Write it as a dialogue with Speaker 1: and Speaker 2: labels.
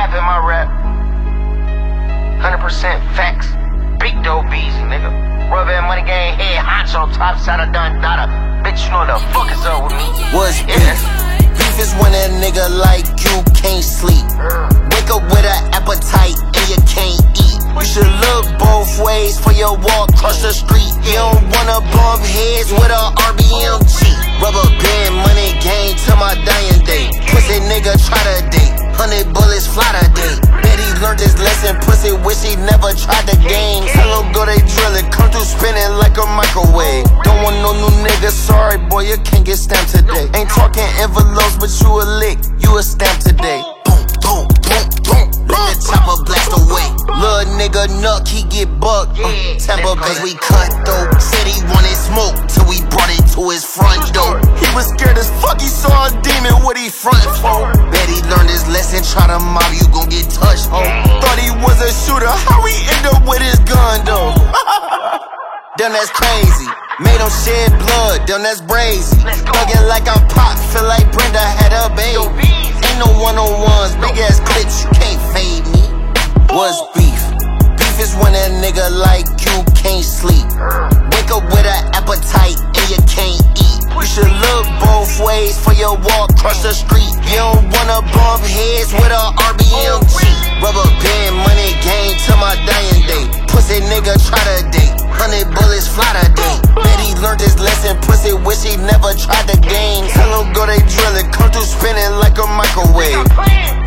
Speaker 1: cap in my rap. 100% facts. Big dope beezy, nigga. Rubber money gang head honcho top side of done data. Bitch, you know the fuck is up with me.
Speaker 2: What's beef? Beef is when a nigga like you can't sleep. Wake up with an appetite and you can't eat. You should look both ways for your walk across the street. You don't wanna bump heads with a RBMG. Rubber band money gang till my dying day. Pussy nigga try to date. 100 bullets fly today. Bet he learned his lesson. Pussy wish he never tried the game. Tell him go they drill it. Come through spinning like a microwave. Don't want no new nigga. Sorry boy, you can't get stamped today. Ain't talking envelopes, but you a lick. You a stamp today. Boom, boom, boom, boom. Let the chopper blast away. Little nigga nuck, he get bucked. Tampa Bay, we cut though. Said he wanted smoke till we brought it to his front door. He was scared as fuck, he saw a demon. What he front for? Bet he learned his lesson. Try to mob, you gon' get touched, ho. Thought he was a shooter, how he end up with his gun though? Damn, that's crazy. Made him shed blood, damn, that's brazy. Thuggin' like I'm Pop, feel like Brenda had a baby. Ain't no one-on-ones, big ass clips, you can't fade me. What's beef? Beef is when a nigga like you can't sleep. Wake up with an appetite and you can't eat. You should look both ways for your walk across the street. You don't wanna bump heads with a RBMG. Rubber band money gang till my dying day. Pussy nigga try to date. 100 bullets fly today. Bet he learned his lesson. Pussy wish he never tried the game. Tell him go they drill it. Come through spinning like a microwave.